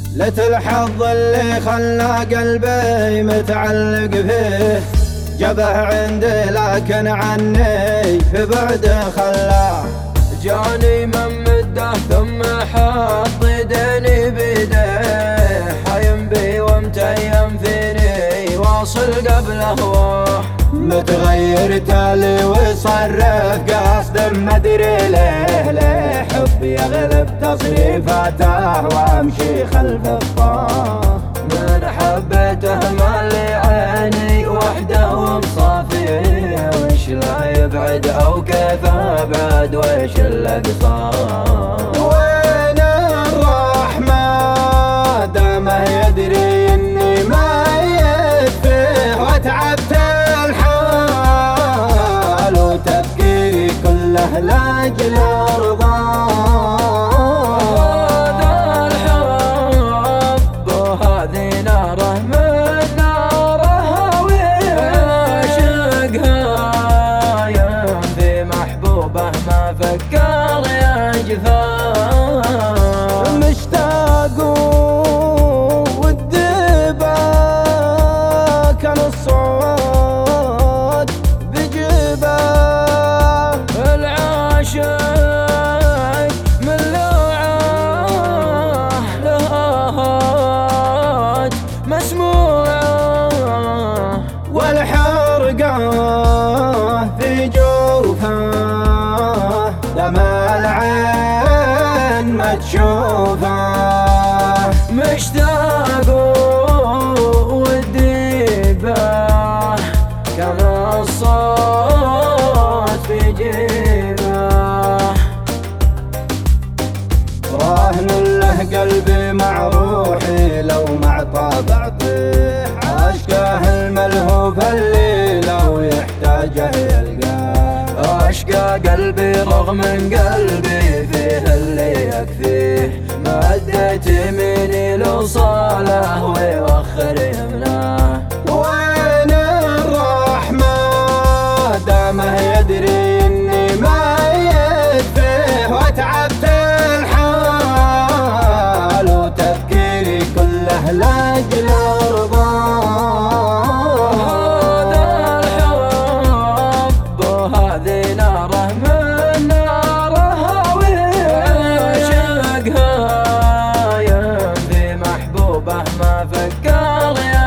لت الحظ اللي خلى قلبي متعلق فيه، جبه عندي لكن عني في بعده خلاه. جاني من مده ثم حط يديني بيديه، حيم بي ومتيم فيني واصل قبل هواه. متغير تالي وصرف قصد مدري ليه حبي يغلب تصريفاته وامشي خلف الطاه. من حبيته مالي عيني وحده ومصافيه، وش لا يبعد او كيف ابعد وش الاقصى. وين الرحمة دامه يدري اني ميت فيه، وتعبت الحال وتفكيري كله لاجل ارضاه. فكر يا جفاه، مشتاق والدبا كان الصوت بجبه. العاشق من لوعه لهات مسموعه، والحرقه في جوفه دمع العين ما تشوفه. مشتاق والديبه كان الصوت في جيبه. راهن له قلبي مع روحي لو مع طابع طيح، عشقه الملهوف اللي لو يحتاجه يلقاه. أشقى قلبي رغم قلبي فيه اللي يكفيه، مديت يميني لوصاله ويوخر يمناه. وين الرحمة دامه يدري اني ميت فيه، وتعبت الحال وتفكيري كله لاجل ارضاه. هذه ناره من ناره وعشقها ينفي محبوبه ما فكر يا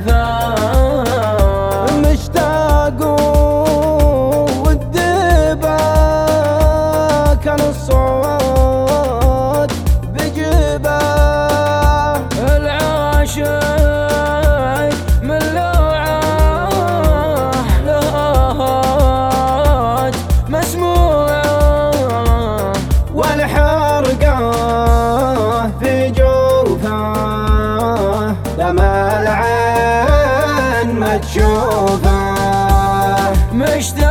جفاه. مشتاق والدبا كان الصوت بجبه. العاشق من لوعه لهات مسموعه، والحرقه في جوفه دمع العين ما تشوفه.